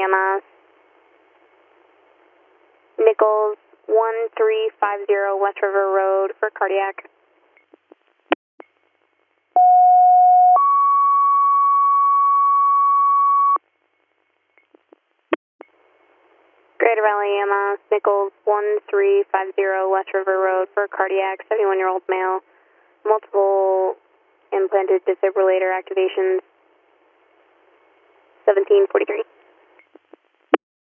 EMS. Nichols 1350 West River Road for cardiac. Greater Valley EMS, Nichols 1350 West River Road for cardiac, 71-year-old male, multiple implanted defibrillator activations, 1743.